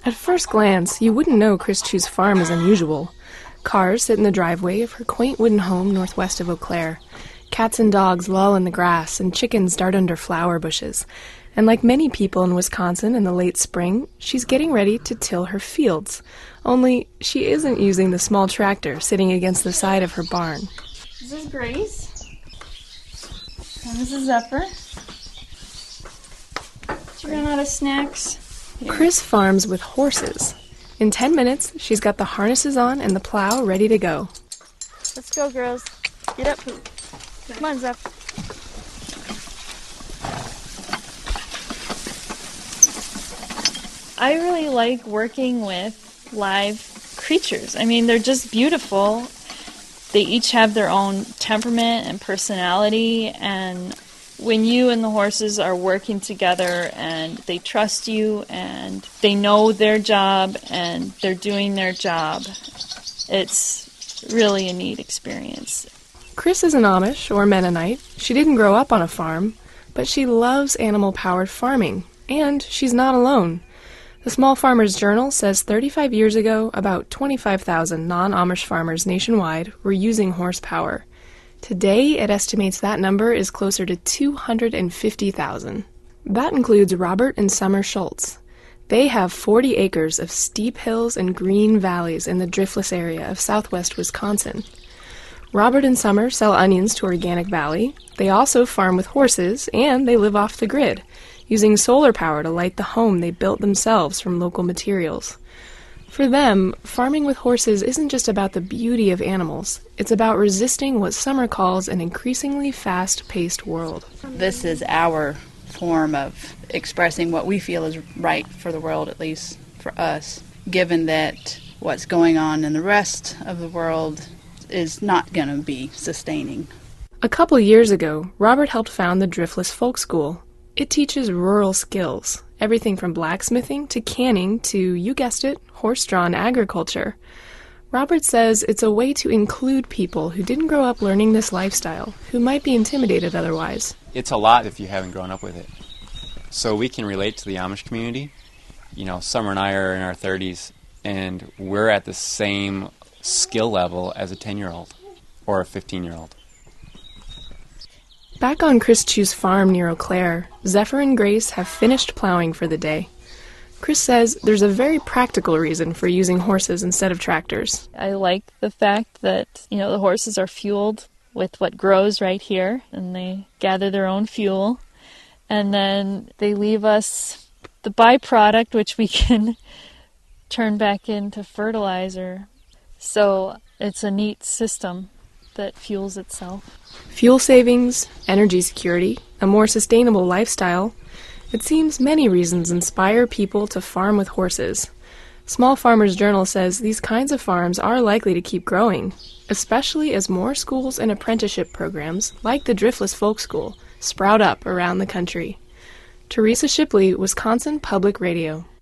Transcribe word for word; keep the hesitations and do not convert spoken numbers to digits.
At first glance, you wouldn't know Chris Chu's farm is unusual. Cars sit in the driveway of her quaint wooden home northwest of Eau Claire. Cats and dogs loll in the grass, and chickens dart under flower bushes. And like many people in Wisconsin in the late spring, she's getting ready to till her fields. Only she isn't using the small tractor sitting against the side of her barn. This is Grace. And this is Zephyr. Did you run out of snacks? Here. Chris farms with horses. In ten minutes, she's got the harnesses on and the plow ready to go. Let's go, girls. Get up. Come on, Zephyr. I really like working with live creatures. I mean, they're just beautiful. They each have their own temperament and personality, and when you and the horses are working together and they trust you and they know their job and they're doing their job, it's really a neat experience. Chris isn't Amish or Mennonite. She didn't grow up on a farm, but she loves animal-powered farming, and she's not alone. The Small Farmers Journal says thirty-five years ago, about twenty-five thousand non-Amish farmers nationwide were using horsepower. Today, it estimates that number is closer to two hundred fifty thousand. That includes Robert and Summer Schultz. They have forty acres of steep hills and green valleys in the Driftless area of southwest Wisconsin. Robert and Summer sell onions to Organic Valley. They also farm with horses, and they live off the grid, using solar power to light the home they built themselves from local materials. For them, farming with horses isn't just about the beauty of animals. It's about resisting what Summer calls an increasingly fast-paced world. This is our form of expressing what we feel is right for the world, at least for us, given that what's going on in the rest of the world is not going to be sustaining. A couple years ago, Robert helped found the Driftless Folk School. It teaches rural skills, everything from blacksmithing to canning to, you guessed it, horse-drawn agriculture. Robert says it's a way to include people who didn't grow up learning this lifestyle, who might be intimidated otherwise. It's a lot if you haven't grown up with it. So we can relate to the Amish community. You know, Summer and I are in our thirties, and we're at the same skill level as a ten-year-old or a fifteen-year-old. Back on Chris Chu's farm near Eau Claire, Zephyr and Grace have finished plowing for the day. Chris says there's a very practical reason for using horses instead of tractors. I like the fact that, you know, the horses are fueled with what grows right here, and they gather their own fuel, and then they leave us the byproduct, which we can turn back into fertilizer. So it's a neat system that fuels itself. Fuel savings, energy security, a more sustainable lifestyle. It seems many reasons inspire people to farm with horses. Small Farmers Journal says these kinds of farms are likely to keep growing, especially as more schools and apprenticeship programs, like the Driftless Folk School, sprout up around the country. Teresa Shipley, Wisconsin Public Radio.